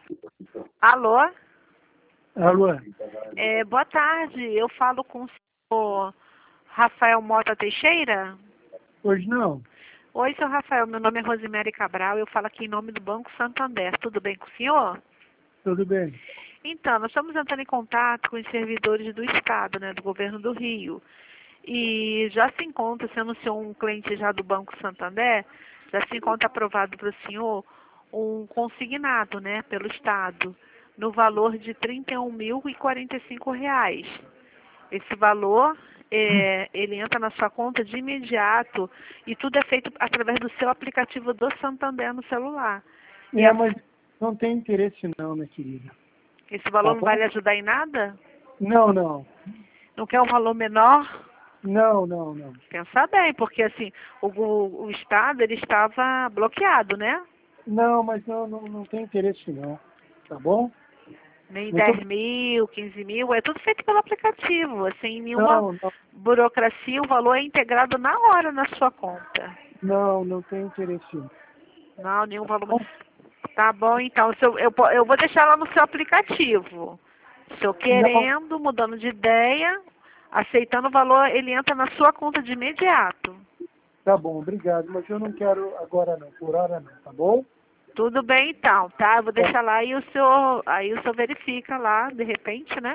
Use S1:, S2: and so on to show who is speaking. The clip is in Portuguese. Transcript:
S1: Alô?
S2: Alô?
S1: Boa tarde, eu falo com o senhor Rafael Mota Teixeira?
S2: Hoje não.
S1: Oi, senhor Rafael, meu nome é Rosemary Cabral, eu falo aqui em nome do Banco Santander, tudo bem com o senhor?
S2: Tudo bem.
S1: Então, nós estamos entrando em contato com os servidores do Estado, né, do Governo do Rio. E já se encontra, sendo o senhor um cliente já do Banco Santander, já se encontra aprovado para o senhor um consignado, né, pelo Estado, no valor de R$ 31.045. Esse valor, ele entra na sua conta de imediato e tudo é feito através do seu aplicativo do Santander no celular.
S2: Mas não tem interesse não, minha querida.
S1: Esse valor
S2: Tá
S1: não
S2: bom?
S1: vai lhe ajudar em nada?
S2: Não, não.
S1: Não quer um valor menor?
S2: Não, não, não.
S1: Pensar bem, porque assim, o Estado ele estava bloqueado, né?
S2: Não, mas não tem interesse não. Tá bom?
S1: Nem
S2: Muito
S1: 10 mil, 15 mil, é tudo feito pelo aplicativo, assim, nenhuma
S2: Não, não,
S1: burocracia, o valor é integrado na hora na sua conta.
S2: não tem interesse não.
S1: Não, nenhum
S2: Tá
S1: valor.
S2: bom?
S1: Tá bom, então, eu vou deixar lá no seu aplicativo. Se eu
S2: Não,
S1: querendo, mudando de ideia, aceitando o valor, ele entra na sua conta de imediato.
S2: tá bom, obrigado, mas eu não quero agora não, por hora não, tá bom?
S1: Tudo bem então, tá? Eu vou
S2: Tá.
S1: deixar lá e aí o senhor verifica lá, de repente, né?